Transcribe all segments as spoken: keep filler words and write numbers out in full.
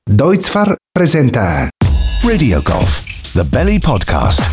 Deutzfar presenta Radio Golf, The Belly Podcast.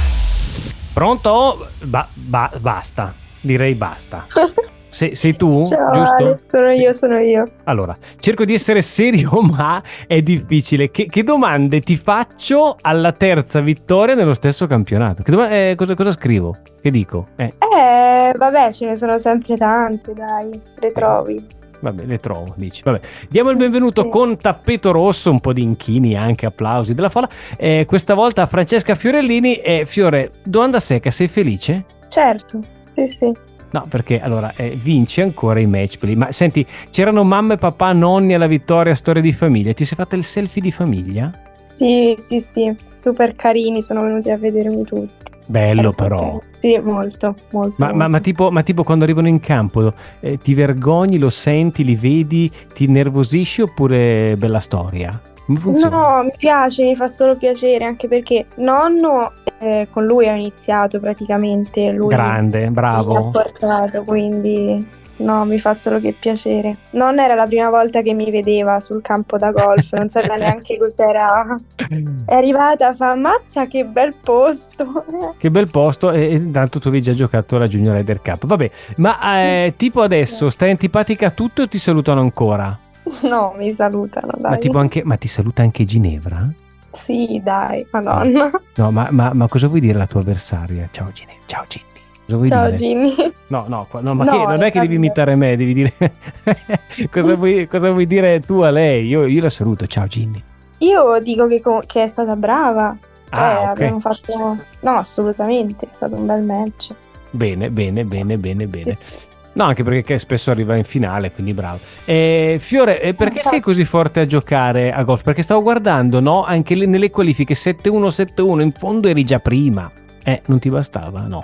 Pronto? Ba- ba- basta, direi basta. Se- sei tu, Ciao, giusto? Ale, sono io, sono io. Allora, cerco di essere serio, ma è difficile. Che, che domande ti faccio alla terza vittoria nello stesso campionato? Che doma- eh, cosa, cosa scrivo? Che dico? Eh, Eh, vabbè, ce ne sono sempre tante, dai, le trovi. vabbè, le trovo, dici. Vabbè, diamo il benvenuto Sì. con tappeto rosso, un po' di inchini, anche applausi della folla. Eh, questa volta a Francesca Fiorellini. E Fiore, domanda secca, sei felice? Certo, sì, sì. No, perché allora eh, vinci ancora i match play. Ma senti, c'erano mamma e papà, nonni alla vittoria, storia di famiglia. Ti sei fatta il selfie di famiglia? Sì, sì, sì, super carini, sono venuti a vedermi tutti. Bello, Eh, però. ok. Sì, molto, molto. Ma, ma, molto. ma, tipo, ma tipo quando arrivano in campo, eh, ti vergogni, lo senti, li vedi, ti innervosisci oppure bella storia? Come funziona? No, mi piace, mi fa solo piacere, anche perché nonno, eh, con lui ho iniziato praticamente, lui Grande, mi ha bravo. portato, quindi no, mi fa solo che piacere. Non era la prima volta che mi vedeva sul campo da golf, non sapeva neanche cos'era. È arrivata, fa, ammazza che bel posto. Che bel posto, e e intanto tu avevi già giocato la Junior Ryder Cup. Vabbè, ma eh, tipo adesso stai antipatica a tutti o ti salutano ancora? No, mi salutano, dai. Ma tipo anche, ma ti saluta anche Ginevra? Sì, dai, madonna. No, ma, ma, ma cosa vuoi dire alla tua avversaria? Ciao Ginevra, ciao Ginny. Cosa vuoi Ciao dire? Jimmy. No, no, qua- no, ma No, che, non è che esatto. devi imitare me, devi dire cosa, vuoi, cosa vuoi dire tu a lei? Io, io la saluto, ciao Ginny. Io dico che, co- che è stata brava. Cioè, Ah, ok. abbiamo fatto... No, assolutamente, è stato un bel match. Bene, bene, bene, bene, bene. No, anche perché spesso arriva in finale, quindi bravo. Eh, Fiore, eh, perché sei così forte a giocare a golf? Perché stavo guardando, no? Anche le- nelle qualifiche sette uno sette uno, in fondo eri già prima. Eh, non ti bastava? No.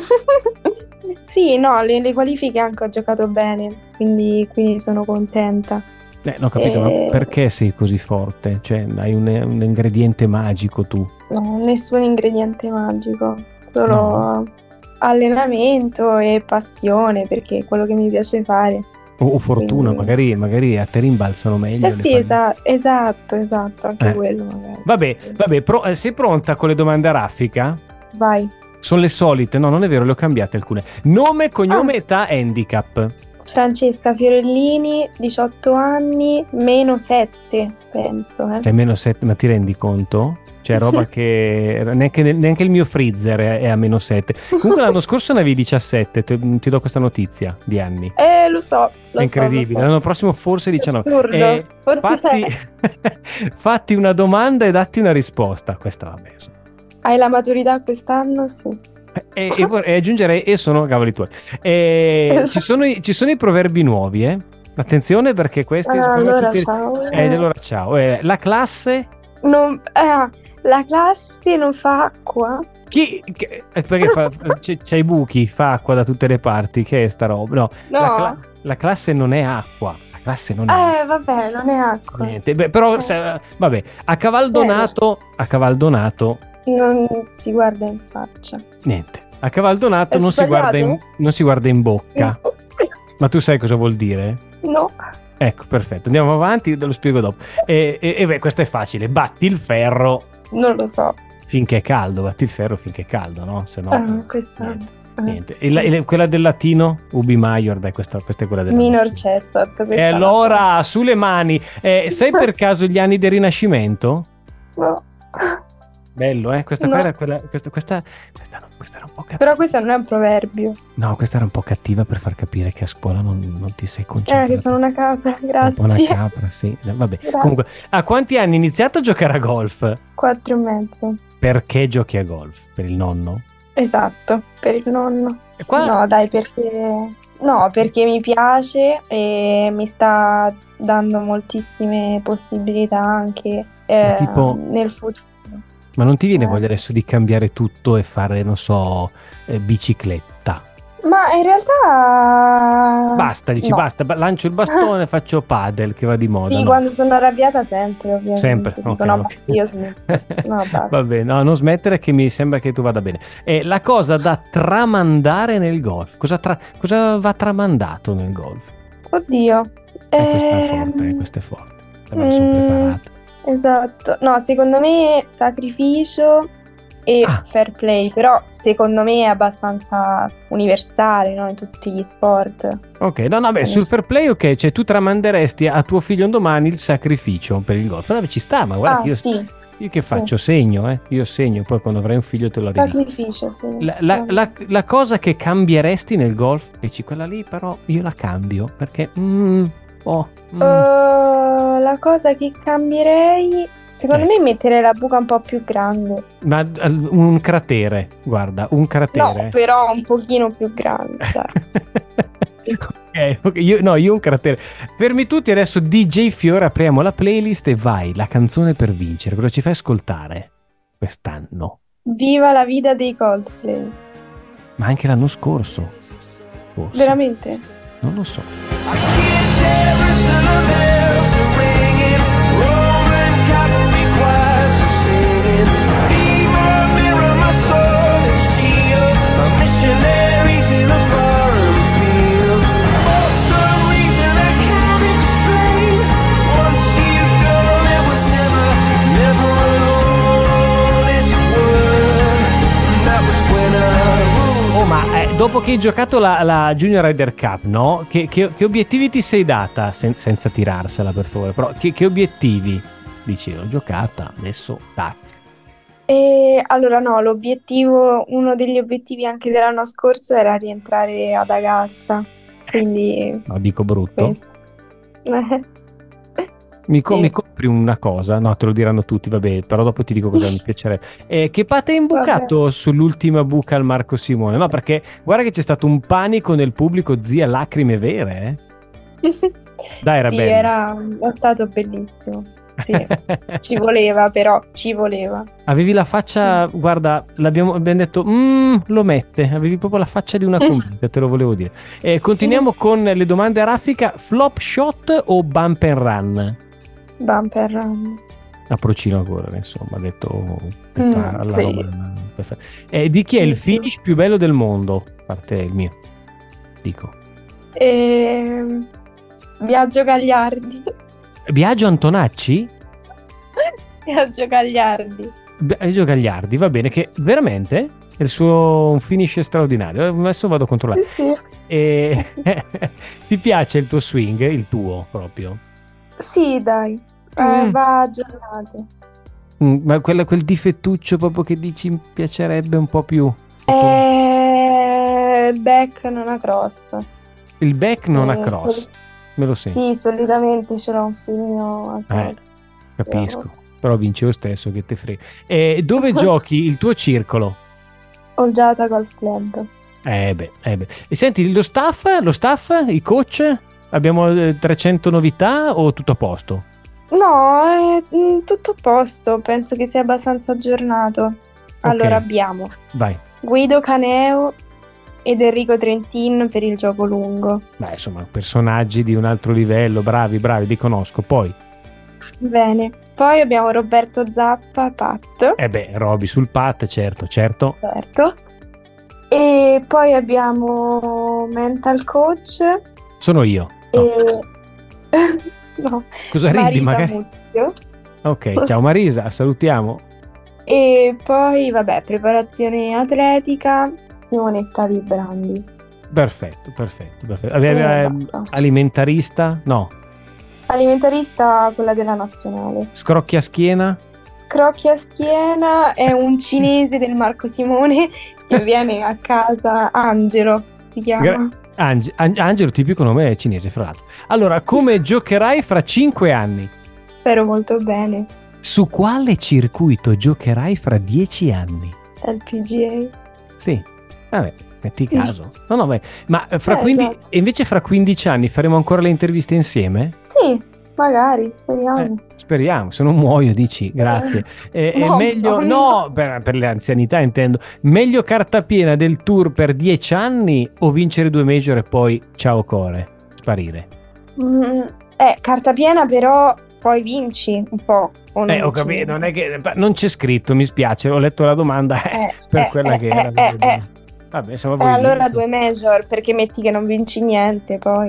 Sì, no, le, le qualifiche anche ho giocato bene, quindi, quindi sono contenta. Eh, non ho capito, Eh. ma perché sei così forte? Cioè, hai un, un ingrediente magico tu. No, nessun ingrediente magico, solo No. allenamento e passione, perché è quello che mi piace fare. O, o fortuna, Quindi- magari, magari a te rimbalzano meglio. Eh le sì, palle. esa- esatto, esatto, anche Eh. quello magari. Vabbè, vabbè, pro- eh, sei pronta con le domande a raffica? Vai. Sono le solite, no, non è vero, le ho cambiate alcune. Nome, cognome, Ah. età, handicap. Francesca Fiorellini, diciotto anni, meno sette, penso. Eh. Cioè, meno sette, ma ti rendi conto? Cioè, roba che neanche, neanche il mio freezer è, è a meno sette. Comunque l'anno scorso ne avevi diciassette, ti, ti do questa notizia di anni. Eh, lo so, lo È incredibile, so, lo so. l'anno prossimo forse diciannove. Assurdo, Eh, forse fatti, fatti una domanda e datti una risposta. Questa va bene. Hai la maturità quest'anno? Sì. E, e, vor- e aggiungerei, e sono cavoli tuoi. E ci, sono i, ci sono i proverbi nuovi, eh? Attenzione perché questi Ah, secondo me allora tutti- ciao. Eh, allora ciao. Eh, la classe. Non- ah, la classe non fa acqua? Chi? Che- eh, perché fa, c'è, c'è i buchi, fa acqua da tutte le parti. Che è sta roba? No, No. La, cla- la classe non è acqua. La classe non è acqua. Eh, vabbè, non è acqua. Niente. Beh, però, Eh. se- vabbè, a cavaldonato, a cavaldonato, Non si guarda in faccia. niente. A cavaldonato È non si, guarda in, sbagliato? non si guarda in bocca. Ma tu sai cosa vuol dire? No. Ecco, perfetto. Andiamo avanti, te lo spiego dopo. E, e- e beh, questo è facile. Batti il ferro Non lo so. finché è caldo. Batti il ferro finché è caldo, no? Se no, Ah, questa... niente. ah. niente. E la- e la- quella del latino? Ubi Maior, dai, questa, questa è quella del Minor chestnut. questa E la allora, sulle mani. Eh, sai per caso gli anni del Rinascimento? so. No. Bello, eh? Questa No. qua era quella. Questa, questa, questa, no, questa era un po' cattiva. Però questo non è un proverbio. No, questa era un po' cattiva per far capire che a scuola non, non ti sei Eh, concentrato. che sono una capra, Un po' una grazie. capra, sì. Vabbè. Grazie. Comunque, a quanti anni hai iniziato a giocare a golf? Quattro e mezzo. Perché giochi a golf? Per il nonno? Esatto, per il nonno. E qua- No, dai, perché... No, perché mi piace e mi sta dando moltissime possibilità anche eh, tipo- nel futuro. Ma non ti viene Eh. voglia adesso di cambiare tutto e fare, non so, eh, bicicletta? Ma in realtà... Basta, dici no. basta, ba- lancio il bastone, faccio padel che va di moda. Sì, no? quando sono arrabbiata sempre, ovviamente. Sempre, Dico, ok, no, ok. basta, io smetto. No, basta. Va bene, no, non smettere che mi sembra che tu vada bene. E la cosa da tramandare nel golf, cosa, tra- cosa va tramandato nel golf? Oddio. Eh, questa è Ehm, forte, eh, questa è forte. Eh, me la sono mm, preparata. Esatto. No, secondo me sacrificio e Ah. fair play, però secondo me è abbastanza universale, no? In tutti gli sport. Ok, no, no, beh, sul fair play, ok, cioè tu tramanderesti a tuo figlio un domani il sacrificio per il golf. No, ci sta, ma guarda Ah, che io, sì, io che sì. faccio? Segno, eh? Io segno, poi quando avrai un figlio te lo ridico. Sacrificio, sì. La, la- la- la cosa che cambieresti nel golf, dici quella lì però io la cambio perché mm, oh, mm. Uh, la cosa che cambierei, secondo Eh. me, è mettere la buca un po' più grande. Ma eh, un cratere, guarda, un No, cratere. però un pochino più grande, dai. ok, ok, io, no, io un cratere. Fermi tutti adesso, D J Fiore, apriamo la playlist e vai, la canzone per vincere. Cosa ci fai ascoltare quest'anno? Viva la vita dei Coldplay. Ma anche l'anno scorso, forse. Veramente? Non lo so. Oh, ma eh, dopo che hai giocato la, la Junior Ryder Cup, no? Che, che- che obiettivi ti sei data? Sen- senza tirarsela, per favore. Però che, che obiettivi? Dici, ho giocata, adesso tac. E allora no, l'obiettivo, uno degli obiettivi anche dell'anno scorso era rientrare ad Augusta, quindi No, dico brutto. questo. Mi, co- Sì. mi compri una cosa? No, te lo diranno tutti, vabbè, però dopo ti dico cosa mi piacerebbe. Eh, che patte hai imbucato sull'ultima buca al Marco Simone? No, perché guarda che c'è stato un panico nel pubblico, zia, lacrime vere, eh? Dai, era Sì, bello. era, è stato bellissimo. Sì, ci voleva però, ci voleva. Avevi la faccia, guarda, l'abbiamo abbiamo detto, "Mm, lo mette", avevi proprio la faccia di una convinta, te lo volevo dire. Eh, continuiamo con le domande a raffica. Flop shot o bump and run? Bumper run. A Procino ancora, insomma, ha detto Mm, alla sì. romana. Perfetto. Eh, di chi è il Sì, sì. finish più bello del mondo? A parte il mio, dico. E... Viaggio Gagliardi. Biagio Antonacci? Viaggio Gagliardi. Biagio Gagliardi, va bene, che veramente è il suo un finish straordinario. Adesso vado a controllare. Sì, sì. E ti piace il tuo swing, il tuo proprio? Sì, dai, eh, Mm. va aggiornato. Mm, ma quella- quel difettuccio proprio che dici mi piacerebbe un po' più. Eh, il back non ha cross. Il back non ha Eh, cross, soli- me lo sento, Sì, solitamente ce l'ho un filino a Eh. cross. capisco. Però vince lo stesso, che te frega. E dove giochi il tuo circolo? Olgiata Golf Club. Eh beh, eh beh. E senti, lo staff, lo staff, i coach? Abbiamo eh, trecento novità o tutto a posto? No, è mm, tutto a posto, penso che sia abbastanza aggiornato. Allora Ok. abbiamo Vai. Guido Caneo ed Enrico Trentin per il gioco lungo. Beh, insomma, personaggi di un altro livello, bravi, bravi, li conosco. Poi, Bene. Poi abbiamo Roberto Zappa, Pat, eh beh, Roby sul pat, certo, certo. certo. E poi abbiamo Mental Coach Sono io. No. e... no, Cosa ridi, Marisa magari? Muzio. Ok, ciao Marisa, salutiamo. E poi, vabbè, preparazione atletica, Simonetta Vibrandi. Perfetto, perfetto, perfetto. Avevi, Eh, eh, basta. alimentarista? No. Alimentarista, quella della nazionale. Scrocchia schiena? Scrocchia schiena è un cinese del Marco Simone che viene a casa, Angelo si chiama. Gra- Ange- An- Angelo, tipico nome cinese, fra l'altro. Allora, come giocherai fra cinque anni? Spero molto bene. Su quale circuito giocherai fra dieci anni? Al P G Sì, vabbè, metti caso. No, no, beh, ma eh, fra Eh, quindi, esatto. e invece fra quindici anni faremo ancora le interviste insieme? A. Sì, magari, speriamo. Eh, speriamo, se non muoio dici, grazie. Eh, è no, meglio, no, no, no. per, per le anzianità intendo, meglio carta piena del tour per dieci anni o vincere due major e poi ciao core, sparire? Mm, eh, carta piena però poi vinci un po'. O non Eh, ho vinci capito, non niente. è che non c'è scritto, mi spiace, ho letto la domanda eh, Eh, per eh, quella eh, che era. eh, eh, eh. Vabbè, insomma, Eh, voi allora vinci. due major, perché metti che non vinci niente poi.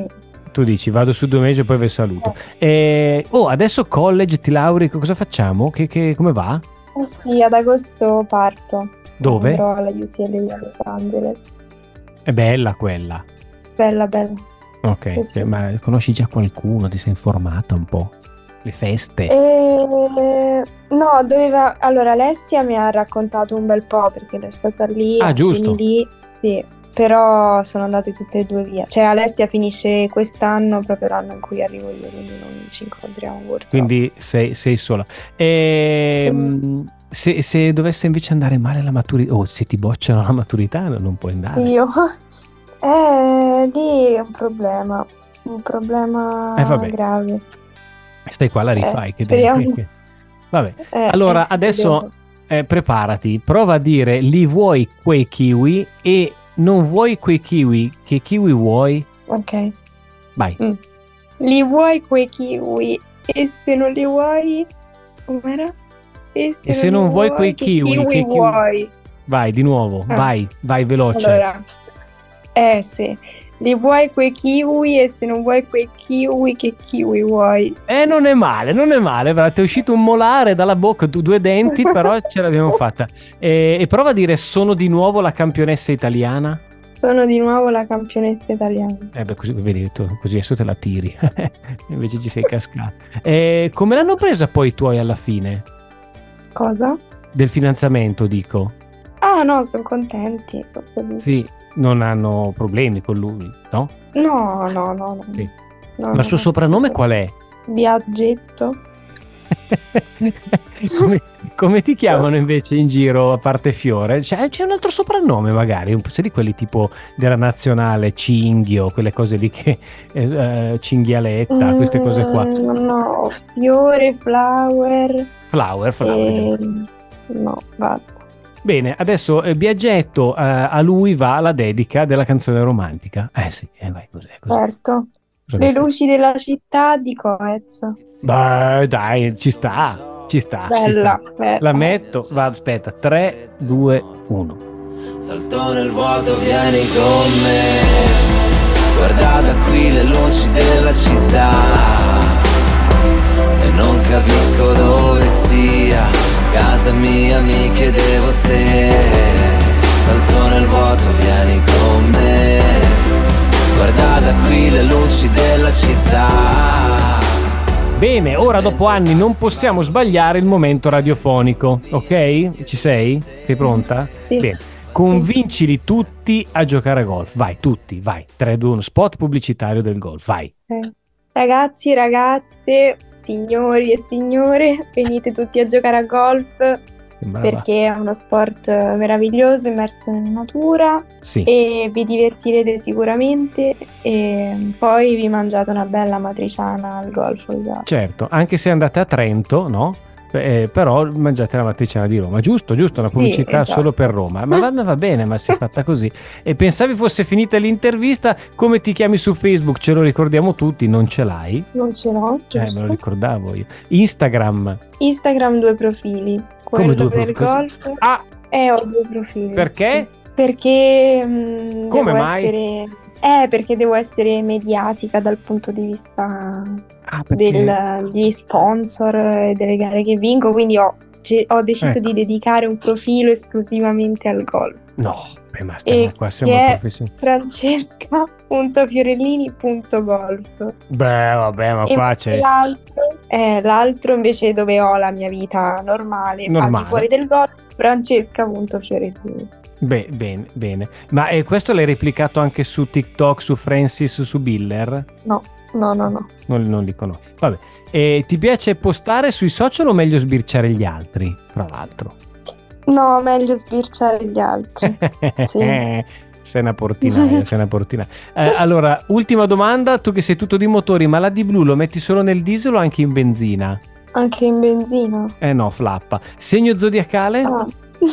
Tu dici vado su due mesi e poi vi saluto. E, oh, adesso college, ti lauri, cosa facciamo? Che, che, come va? Eh sì, ad agosto parto. Dove? Andrò alla U C L A di Los Angeles. È bella quella. Bella, bella. Ok, Eh sì. ma conosci già qualcuno? Ti sei informata un po'? Le feste? E... No, doveva... Allora, Alessia mi ha raccontato un bel po' perché lei è stata lì. Ah, a giusto. Lì, sì, però sono andate tutte e due via. Cioè, Alessia finisce quest'anno, proprio l'anno in cui arrivo io, quindi non ci incontriamo purtroppo. Quindi sei, sei sola. E, Sì. se, se dovesse invece andare male la maturità, o se ti bocciano la maturità, non puoi andare. Sì, io... Eh, lì è un problema. Un problema Eh, vabbè. grave. Stai qua, la rifai. Eh, che speriamo. devi- che- Vabbè. Eh, Allora, eh sì, adesso devo- eh, preparati, prova a dire li vuoi quei kiwi e non vuoi quei kiwi, che kiwi vuoi? Ok. Vai. Li vuoi quei kiwi? E se non li vuoi... Com'era? E se, E se non li vuoi quei che kiwi, che kiwi- vuoi? Vai di nuovo, Ah. vai, vai veloce. Allora, eh sì, li vuoi quei kiwi e se non vuoi quei kiwi, che kiwi vuoi? Eh, non è male, non è male, bravo, ti è uscito un molare dalla bocca, tu due denti, però ce l'abbiamo fatta. E, e prova a dire sono di nuovo la campionessa italiana. Sono di nuovo la campionessa italiana. Eh beh, così, vedi, tu, così adesso te la tiri, invece ci sei cascato. E come l'hanno presa poi i tuoi alla fine? Cosa? Del finanziamento, dico. Ah no, sono contenti, sono felici. Sì, non hanno problemi con lui, no? No, no, no, no. Sì. No, Ma no, il suo no. soprannome qual è? Viaggetto. come, come ti chiamano invece in giro a parte Fiore? C'è, c'è un altro soprannome magari, un po' di quelli tipo della nazionale, Cinghio, quelle cose lì che eh, Cinghialetta, queste cose qua. Mm, no, fiore, flower. Flower, flower. e- giusto. No, basta. Bene, adesso eh, Biaggetto, eh, a lui va la dedica della canzone romantica. Eh sì, eh, vai, cos'è? cos'è? Certo. Cosa Le che- luci della città di Coez. Beh, dai, ci sta, ci sta, ci Bella, sta. bella. La metto, va, aspetta, tre, due, uno. Salto nel vuoto, vieni con me. Guarda da qui le luci della città e non capisco dove sia casa mia, mi chiedevo se. Salto nel vuoto, vieni con me. Guarda da qui le luci della città. Bene, ora dopo anni non possiamo sbagliare il momento radiofonico, ok? Ci sei? Sei pronta? Sì. Bene. Convincili tutti a giocare a golf. Vai, tutti, vai. tre, due, uno. Spot pubblicitario del golf, vai. Eh. Ragazzi, ragazze, signori e signore, venite tutti a giocare a golf Brava. perché è uno sport meraviglioso, immerso nella natura Sì. e vi divertirete sicuramente e poi vi mangiate una bella matriciana al golf. esatto. Certo, anche se andate a Trento, no? Eh, però mangiate la matriciana di Roma, giusto? Giusto, una Sì, pubblicità esatto. solo per Roma, ma va, ma va bene, ma si è fatta così. E pensavi fosse finita l'intervista? Come ti chiami su Facebook? Ce lo ricordiamo tutti, non ce l'hai? Non ce l'ho, Eh, me giusto? lo ricordavo io. Instagram. Instagram due profili. Come Quello due per profili? golf Ah, e ho due profili. perché? sì. Perché mm, Come devo mai? essere eh, perché devo essere mediatica dal punto di vista Ah, perché... del- degli sponsor e delle gare che vinco, quindi ho, ce- ho deciso Ecco. di dedicare un profilo esclusivamente al golf. No, beh, ma stiamo E qua, siamo che è professionisti. francesca punto fiorellini punto golf. Beh, vabbè, ma E qua c'è... l'altro, eh, l'altro invece dove ho la mia vita normale, al Normale. di fuori del golf, francesca punto fiorellini. Beh, bene, bene. Ma eh, questo l'hai replicato anche su TikTok, su Francis, su Biller? No, no, no, no. Non, non li conosco. Vabbè. E ti piace postare sui social o meglio sbirciare gli altri, fra l'altro? No, meglio sbirciare gli altri. Sì. Sei una portinaia, sei una portinaia. Eh, allora, ultima domanda, tu che sei tutto di motori, ma la D-Blue lo metti solo nel diesel o anche in benzina? Anche in benzina. Eh no, flappa. Segno zodiacale? Ah.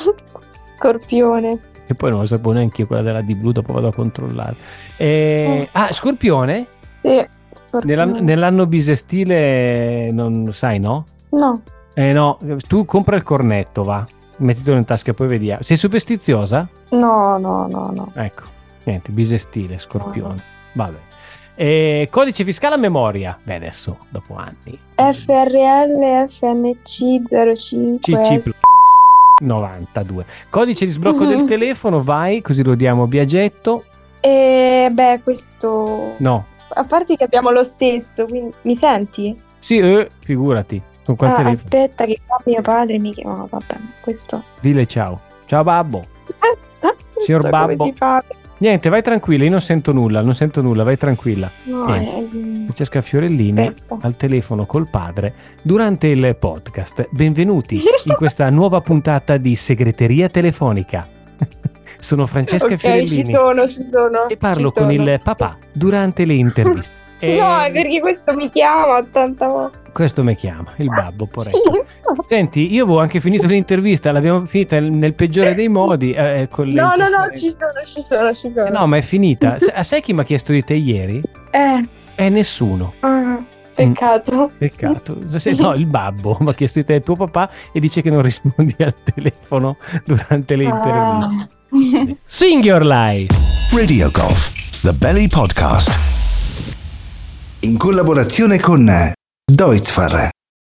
Scorpione. Che poi non lo sapevo neanche io, quella della D-Blue, dopo vado a controllare. Eh, ah, Scorpione? Sì, scorpione. Nell'anno, nell'anno bisestile non sai, no? No, Eh no, tu compra il cornetto, va. Mettitelo in tasca e poi vediamo. Sei superstiziosa? no, no, no, no. Ecco, niente, bisestile, Scorpione. Vabbè. E codice fiscale a memoria. Beh, adesso, dopo anni. F R L F N C zero cinque C C novantadue. Codice di sblocco del telefono, vai, così lo diamo a Biagetto. E beh, questo... No. A parte che abbiamo lo stesso, quindi... Mi senti? Sì, eh, figurati. Con qual Ah, telefono? aspetta che qua mio padre mi chiama. Oh, vabbè, questo... Dile ciao. Ciao babbo. Signor so babbo. come si fa. Niente, vai tranquilla, io non sento nulla, non sento nulla, vai tranquilla. No, Niente. eh, Francesca Fiorellini aspetta. al telefono col padre durante il podcast. Benvenuti in questa nuova puntata di Segreteria Telefonica. Sono Francesca Ok, Fiorellini ci sono, ci sono. e parlo ci con sono. il papà durante le interviste. E No, è perché questo mi chiama tanta volta. questo mi chiama, il babbo, poretto. Senti, io avevo anche finito l'intervista, l'abbiamo finita nel peggiore dei modi. Eh, con le No, no, no, interferenze. ci sono, ci sono, ci sono. Eh, No, ma è finita. Sa- Sai chi mi ha chiesto di te ieri? Eh, È nessuno. ah, peccato. Peccato. Se- No, il babbo mi ha chiesto di te, il tuo papà, e dice che non rispondi al telefono durante le interviste. Ah. Sing your life. Radio Golf, The Belly Podcast. In collaborazione con Deutzfar.